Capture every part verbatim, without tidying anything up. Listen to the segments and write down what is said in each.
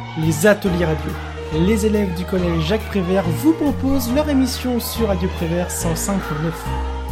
les ateliers radio. Les élèves du collège Jacques Prévert vous proposent leur émission sur Radio Prévert cent cinq virgule neuf.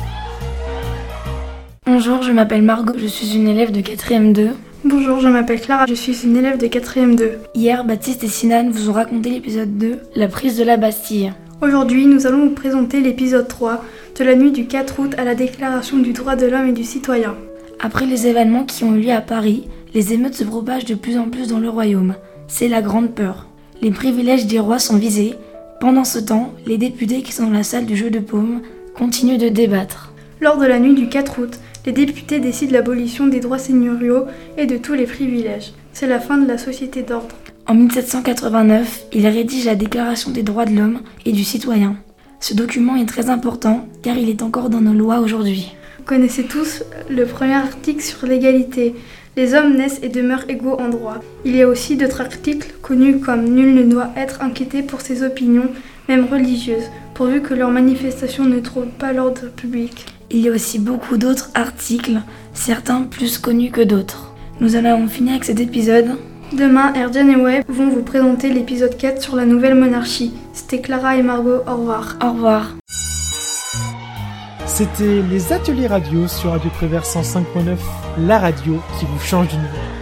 Bonjour, je m'appelle Margot, je suis une élève de quatrième deux. Bonjour, je m'appelle Clara, je suis une élève de quatrième deux. Hier, Baptiste et Sinan vous ont raconté l'épisode deux, la prise de la Bastille. Aujourd'hui, nous allons vous présenter l'épisode trois, de la nuit du quatre août à la déclaration du droit de l'homme et du citoyen. Après les événements qui ont eu lieu à Paris, les émeutes se propagent de plus en plus dans le royaume. C'est la grande peur. Les privilèges des rois sont visés. Pendant ce temps, les députés qui sont dans la salle du jeu de paume continuent de débattre. Lors de la nuit du quatre août, les députés décident l'abolition des droits seigneuriaux et de tous les privilèges. C'est la fin de la société d'ordre. En mille sept cent quatre-vingt-neuf, ils rédigent la Déclaration des droits de l'homme et du citoyen. Ce document est très important car il est encore dans nos lois aujourd'hui. Vous connaissez tous le premier article sur l'égalité. Les hommes naissent et demeurent égaux en droit. Il y a aussi d'autres articles connus comme « Nul ne doit être inquiété pour ses opinions, même religieuses, pourvu que leurs manifestations ne troublent pas l'ordre public ». Il y a aussi beaucoup d'autres articles, certains plus connus que d'autres. Nous allons finir avec cet épisode. Demain, Erdian et Webb vont vous présenter l'épisode quatre sur la nouvelle monarchie. C'était Clara et Margot, au revoir. Au revoir. C'était les ateliers radio sur Radio Prévert cent cinq virgule neuf, la radio qui vous change d'univers.